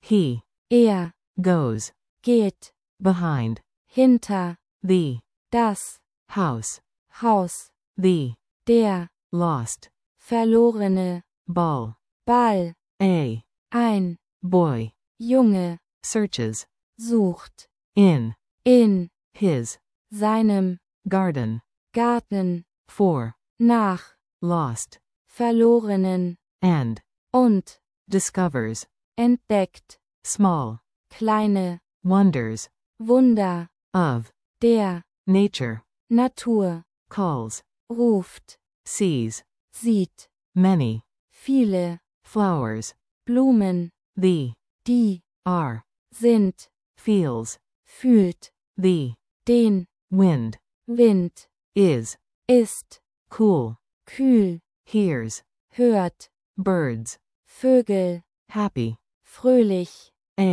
He goes geht, behind hinter, the das house, Haus, the der lost verlorene ball, Ball, ein boy Junge searches sucht in his seinem garden Garten for nach lost verlorenen and und discovers entdeckt small kleine wonders Wunder of der nature, Natur, calls, ruft, sees sieht, many viele flowers, Blumen, the die are sind, feels fühlt, the den wind Wind, is ist, cool, kühl, hears hört, birds, Vögel, happy, fröhlich,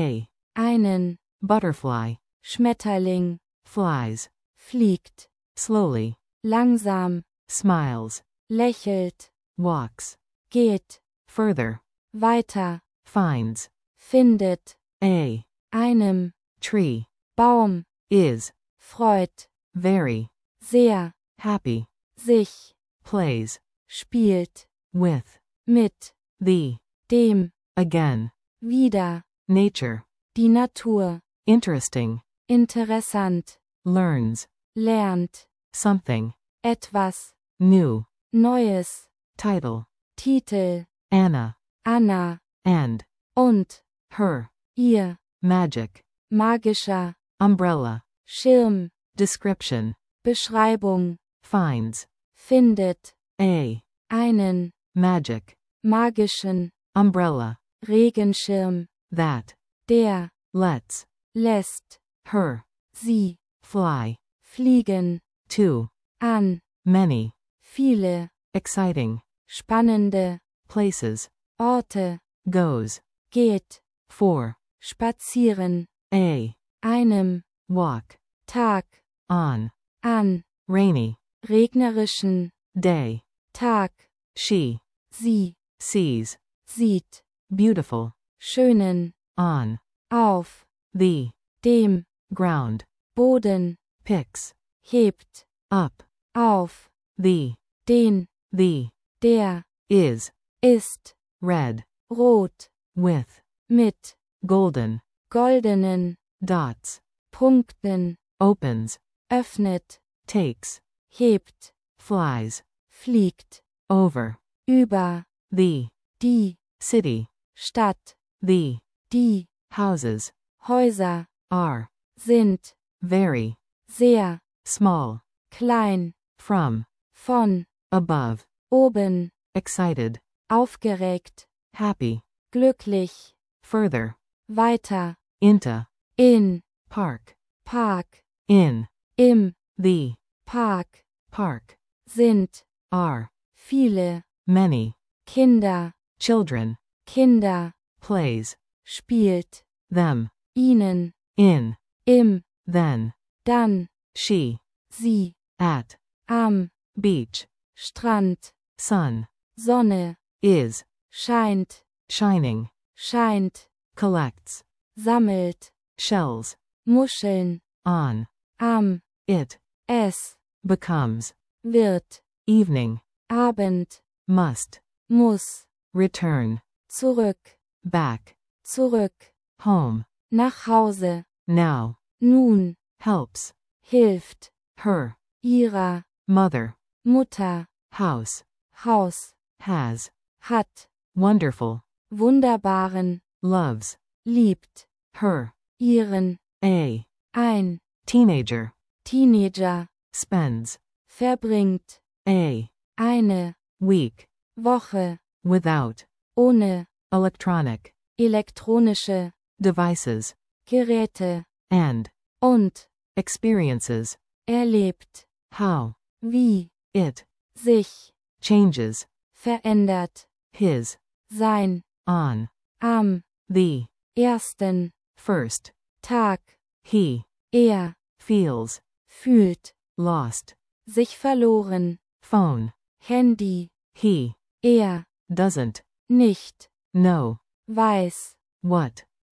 einen einen butterfly Schmetterling, flies fliegt, slowly, langsam, smiles, lächelt, walks geht, further, weiter, finds findet, a einem tree Baum, is freut, very sehr, happy, sich, plays spielt, with mit, the dem, again, wieder, nature, die Natur, interesting, interessant, learns lernt, something etwas, new, Neues, title, Titel, Anna Anna, and und, her ihr, magic magischer, umbrella, Schirm, description, Beschreibung, finds findet, einen magic magischen, umbrella Regenschirm, that der, lets lässt, her sie, fly fliegen, to an, many viele, exciting spannende, places, Orte, goes geht, for spazieren, einem walk Tag, on an, rainy regnerischen, day, Tag, she sie, sees sieht, beautiful schönen, on auf, the dem, ground, Boden, picks hebt, up auf, the den, der, is ist, red rot, with mit, golden goldenen, dots, Punkten, opens, öffnet, takes, hebt, flies fliegt, over über, the die, city, Stadt, the die, houses Häuser, are sind, very sehr, small, klein, from von, above, oben, excited, aufgeregt, happy, glücklich, further, weiter, into, in, park, Park, in, im, the Park, park, sind, are viele, many Kinder, children, Kinder, plays spielt, them ihnen, in, im, then dann, she sie, at am, beach, Strand, sun Sonne, is scheint, shining, scheint, collects sammelt, shells Muscheln, on am, it, es, becomes wird, evening, Abend, must muss, return zurück, back zurück, home, nach Hause, now nun, helps hilft, her ihrer, mother Mutter, house Haus, has hat, wonderful wunderbaren, loves liebt, her ihren, ein teenager, spends verbringt, eine, week Woche, without ohne, electronic elektronische, devices Geräte, and und, experiences erlebt, how wie, it sich, changes verändert, his sein, on am, the ersten, first Tag, he feels fühlt, lost sich verloren, phone Handy, he er, doesn't nicht, know weiß, what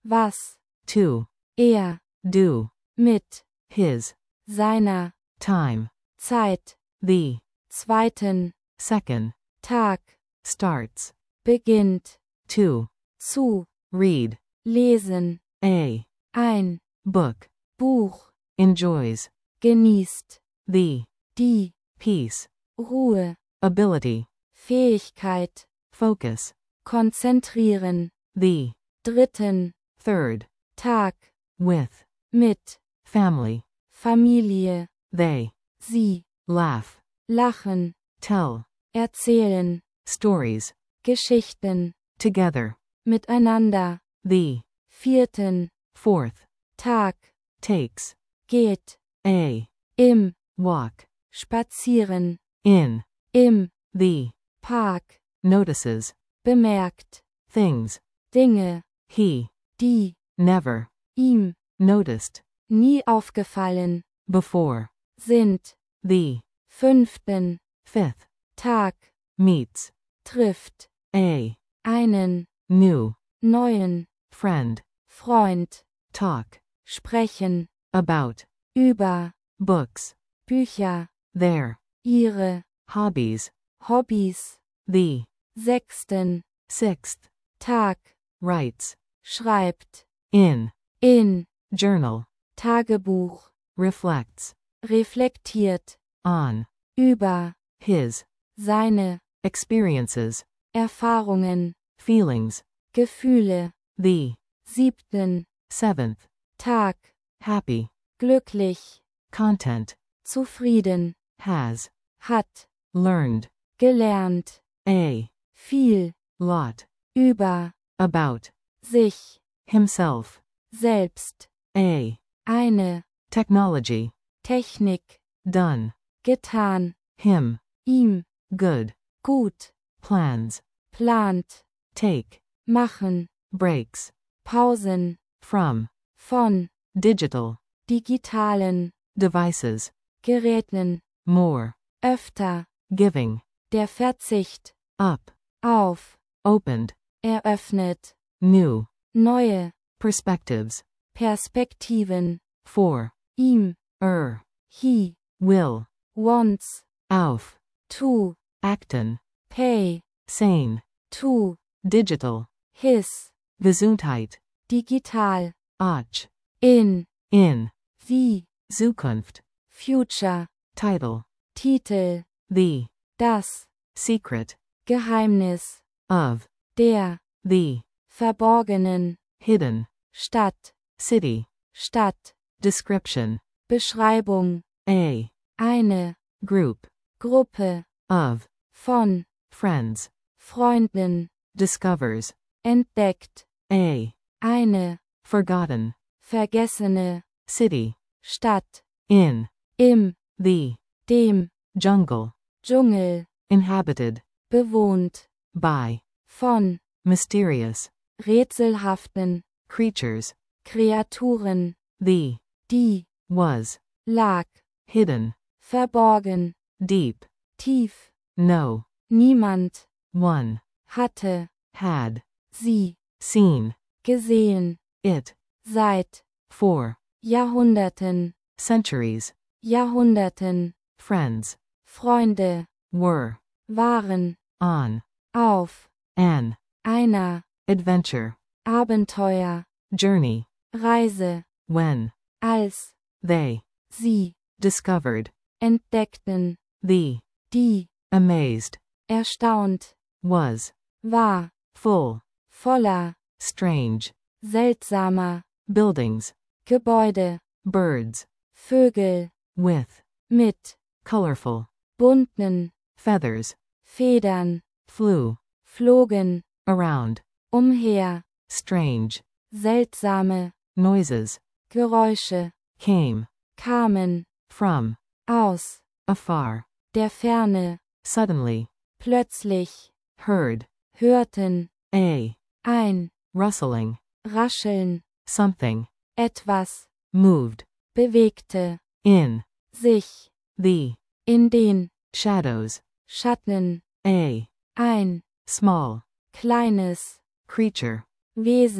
was, to, er, do, mit, his, seiner, time, Zeit, the, zweiten, second, Tag, starts, beginnt, to, zu, read, lesen, a, ein, book, Buch, enjoys, genießt, the, die, peace, Ruhe, ability, Fähigkeit, focus, konzentrieren, the, dritten, third, Tag, with, mit, family, Familie, they, sie, laugh, lachen, tell, erzählen, stories, Geschichten, together, miteinander, the, vierten, fourth, Tag, takes, geht, a, im, walk, spazieren, in, im, the, Park, notices, bemerkt, things, Dinge, he, die, never, ihm, noticed, nie aufgefallen, before, sind, the, fünften, fifth, Tag, meets, trifft, a, einen, new, neuen, friend, Freund, talk, sprechen, about, über, books, Bücher, their, ihre, hobbies, Hobbys, the, sechsten, sixth, Tag, writes, schreibt, in, journal, Tagebuch, reflects, reflektiert, on, über, his, seine, experiences, Erfahrungen, feelings, Gefühle, the, siebten, seventh, Tag, happy, glücklich, content, zufrieden, has, hat, learned, gelernt, a, viel, lot, über, about, sich, himself, selbst, a, eine, technology, Technik, done, getan, him, ihm, good, gut, plans, plant, take, machen, breaks, Pausen, from, von, digital, digitalen, devices, Geräten, more, öfter, giving, der Verzicht, up, auf, opened, eröffnet, new, neue, perspectives, Perspektiven, for, ihm, he, will, wants, auf, to, acton, pay, sane, to, digital, his, Gesundheit, digital, ach, in, in, wie, Zukunft, future, title, Titel, the, das, secret, Geheimnis, of, der, the, verborgenen, hidden, Stadt, city, Stadt, description, Beschreibung, a, eine, group, Gruppe, of, von, friends, Freunden, discovers, entdeckt, a, eine, forgotten, vergessene, city, Stadt, in, im, the, dem, jungle, Dschungel, inhabited, bewohnt, by, von, mysterious, rätselhaften, creatures, Kreaturen, the, die, was, lag, hidden, verborgen, deep, tief, no, niemand, one, hatte, had, sie, seen, gesehen, it, seit, for, Jahrhunderten, centuries, Jahrhunderten, friends, Freunde, were, waren, on, auf, an, einer, adventure, Abenteuer, journey, Reise, when, als, they, sie, discovered, entdeckten, the, die, amazed, erstaunt, was, war, full, voller, strange, seltsamer, buildings, Gebäude, birds, Vögel, with, mit, colorful, bunten, feathers, Federn, flew, flogen, around, umher, strange, seltsame, noises, Geräusche, came, kamen, from, aus, afar, der Ferne, suddenly, plötzlich, heard, hörten, a, ein, rustling, rascheln, something, etwas, moved, bewegte, in, sich, the, in den, shadows, Schatten, a, ein, small, kleines, creature, Wesen,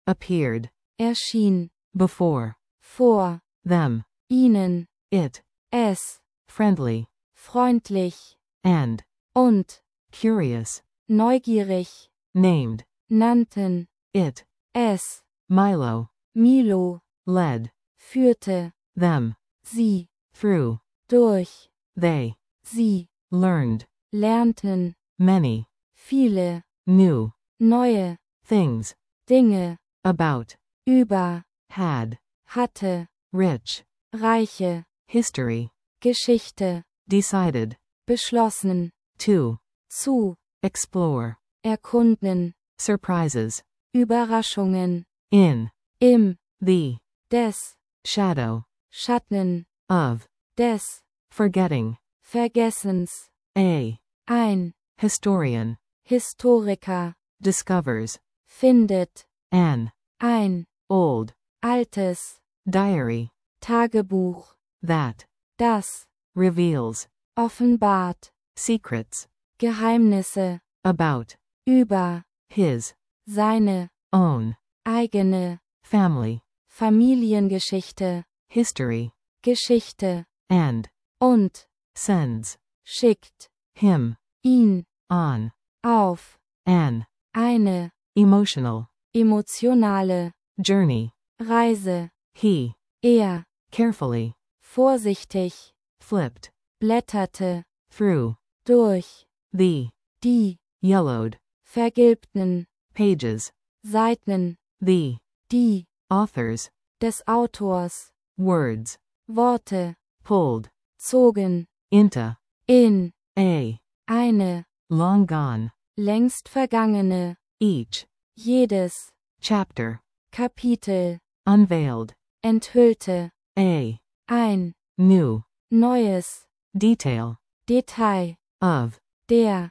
appeared, erschien, before, vor, them, ihnen, it, es, friendly, freundlich, and, und, curious, neugierig, named, nannten, it, es, Milo, Milo, led, führte, them, sie, through, durch, they, sie, learned, lernten, many, viele, new, neue, things, Dinge, about, über, had, hatte, rich, reiche, history, Geschichte, decided, beschlossen, to, zu, explore, erkunden, surprises, Überraschungen, in, im, the, des, shadow, Schatten, of, des, forgetting, Vergessens, a, ein, historian, Historiker, discovers, findet, an, ein, old, altes, diary, Tagebuch, that, das, reveals, offenbart, secrets, Geheimnisse, about, über, his, seine, own, eigene, family, Familiengeschichte, history, Geschichte, and, und, sends, schickt, him, ihn, on, auf, an, eine, emotional, emotionale, journey, Reise, he, er, carefully, vorsichtig, flipped, blätterte, through, durch, the, die, yellowed, vergilbten, pages, Seiten, the, die, authors, des Autors, words, Worte, pulled, zogen, into, in, a, eine, long gone, längst vergangene, each, jedes, chapter, Kapitel, unveiled, enthüllte, a, ein, new, neues, detail, Detail, of, der,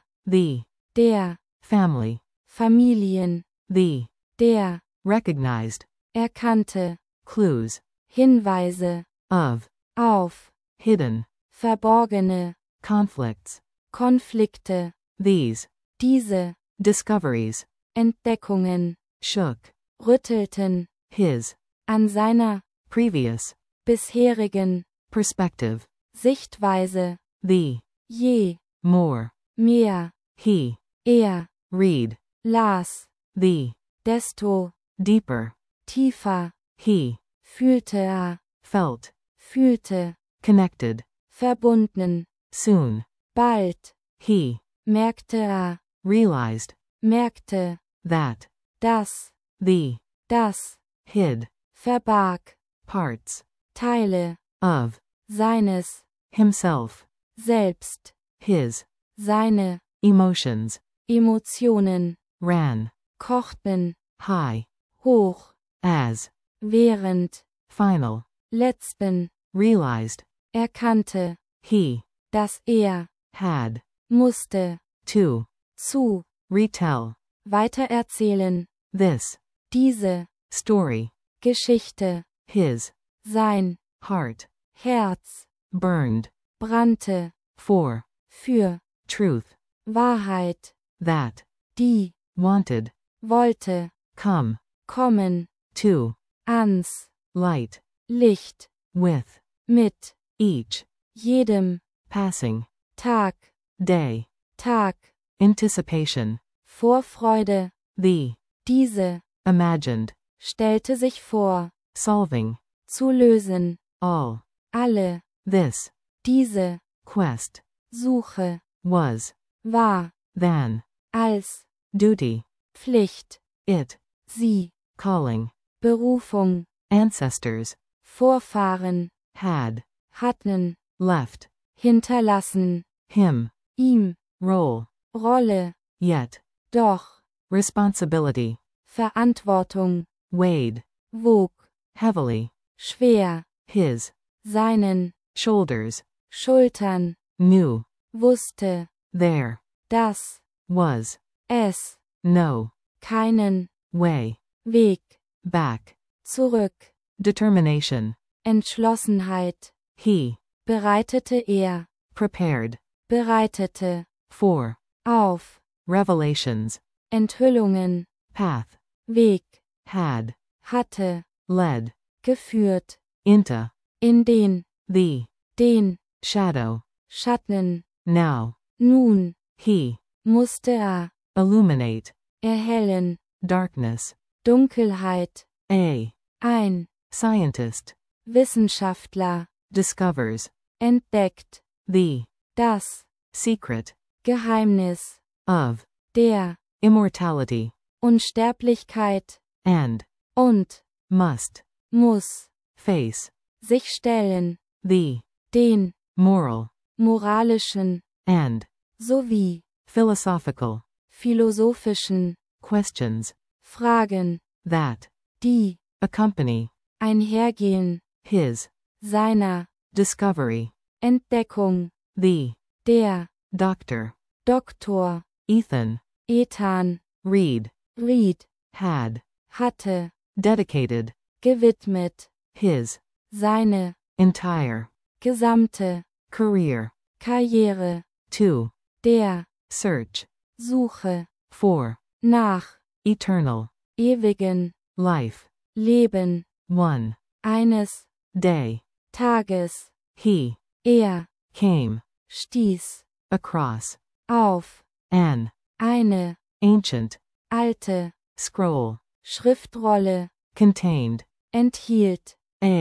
the, family, Familien, the, der, recognized, erkannte, clues, Hinweise, of, auf, hidden, verborgene, conflicts, Konflikte, these, diese, discoveries, Entdeckungen, shook, rüttelten, his, an seiner, previous, bisherigen, perspective, Sichtweise, the, je, more, mehr, he, er, read, las, the, desto, deeper, tiefer, he, fühlte er, felt, fühlte, connected, verbunden, soon, bald, he, merkte er, realized, merkte, that, das, das, hid, verbarg, parts, Teile, of, seines, himself, selbst, his, seine, emotions, Emotionen, ran, kochten, high, hoch, as, während, final, letzten, realized, erkannte, he, dass er, had, musste, to, zu, retell, weitererzählen, this, diese, story, Geschichte, his, sein, heart, Herz, burned, brannte, for, für, truth, Wahrheit, that, die, wanted, wollte, come, kommen, to, ans, light, Licht, with, mit, each, jedem, passing, Tag, day, Tag, anticipation, Vorfreude, the, diese, imagined, stellte sich vor, solving, zu lösen, all, alle, this, diese, quest, Suche, was, war, than, als, duty, Pflicht, it, sie, calling, Berufung, ancestors, Vorfahren, had, hatten, left, hinterlassen, him, ihm, role, Rolle, yet, doch, responsibility, Verantwortung, weighed, wog, heavily, schwer, his, seinen, shoulders, Schultern, knew, wusste, there, dass, was, es, no, keinen, way, Weg, back, zurück, determination, Entschlossenheit, he, bereitete er, prepared, bereitete, for, auf, revelations, Enthüllungen, path, Weg, had, hatte, led, geführt, into, in den, den, shadow, Schatten, now, nun, he, musste illuminate, erhellen, darkness, Dunkelheit, ein, scientist, Wissenschaftler, discovers, entdeckt, das, secret, Geheimnis, of, der, immortality, Unsterblichkeit, and, und, must, muss, face, sich stellen, den, moral, moralischen, and, sowie, philosophical, philosophischen, questions, Fragen, that, die, accompany, einhergehen, his, seiner, discovery, Entdeckung, der, doctor, Doktor, Ethan, Reed, had, hatte, dedicated, gewidmet, his, seine, entire, gesamte, career, Karriere, to, der, search, Suche, for, nach, eternal, ewigen, life, Leben, one, eines, day, Tages, he, came, stieß, across, auf, eine, ancient, alte, scroll, Schriftrolle, contained, enthielt,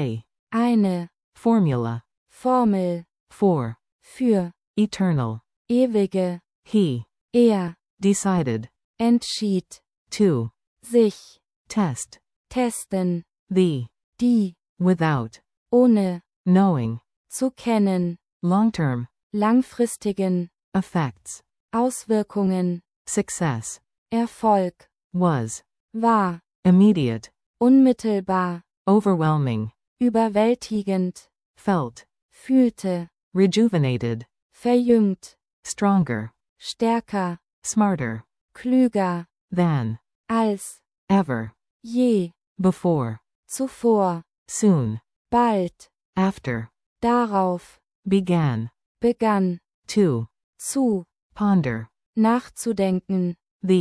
eine, formula, Formel, for, für, eternal, ewige, he, decided, entschied, to, sich, test, testen, the, die, without, ohne, knowing, zu kennen, long-term, langfristigen, effects, Auswirkungen, success, Erfolg, was, war, immediate, unmittelbar, overwhelming, überwältigend, felt, fühlte, rejuvenated, verjüngt, stronger, stärker, smarter, klüger, than, als, ever, je, before, zuvor, soon, bald, after, darauf, began, begann, to, zu, ponder, nachzudenken,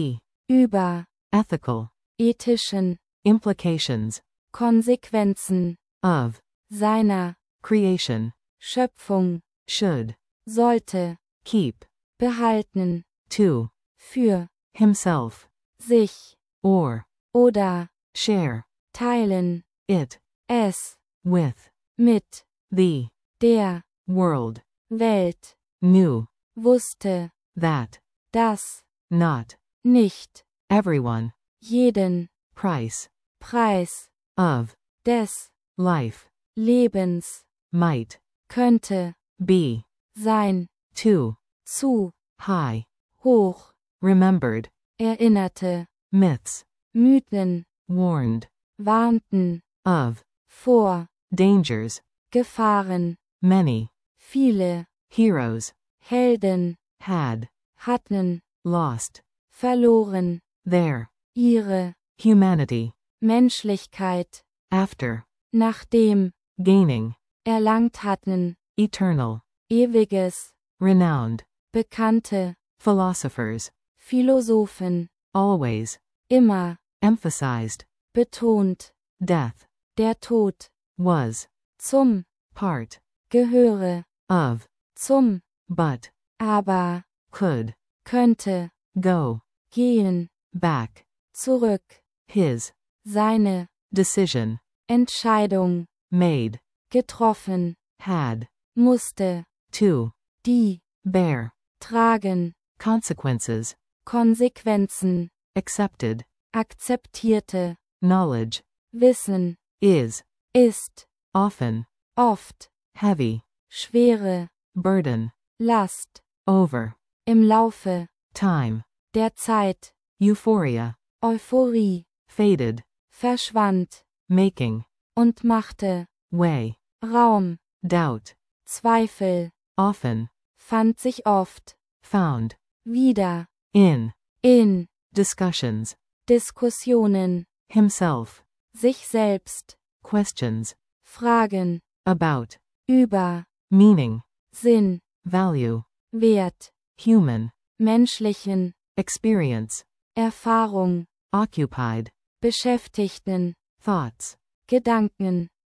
über, ethical, ethischen, implications, Konsequenzen, of, seiner, creation, Schöpfung, should, sollte, keep, behalten, to, für, himself, sich, or, oder, share, teilen, it, es, with, mit, der, world, Welt, knew, wusste, that, dass, not, nicht, everyone, jeden, price, Preis, of, des, life, Lebens, might, könnte, be, sein, to, zu, high, hoch, remembered, erinnerte, myths, Mythen, warned, warnten, of, vor, dangers, Gefahren, many, viele, heroes, Helden, had, hatten, lost, verloren, their, ihre, humanity, Menschlichkeit, after, nachdem, gaining, erlangt hatten, eternal, ewiges, renowned, bekannte, philosophers, Philosophen, always, immer, emphasized, betont, death, der Tod, was, zum, part, gehöre, of, zum, but, aber, could, könnte, go, gehen, back, zurück, his, seine, decision, Entscheidung, made, getroffen, had, musste, to, die, bear, tragen, consequences, Konsequenzen, accepted, akzeptierte, knowledge, Wissen, is, ist, often, oft, heavy, schwere, burden, Last, over, im Laufe, time, der Zeit, euphoria, Euphorie, faded, verschwand, making, und machte, way, Raum, doubt, Zweifel, often, fand sich oft, found, wieder, in, discussions, Diskussionen, himself, sich selbst, questions, Fragen, about, über, meaning, Sinn, value, Wert, human, menschlichen, experience, Erfahrung, occupied, Beschäftigten, thoughts, Gedanken,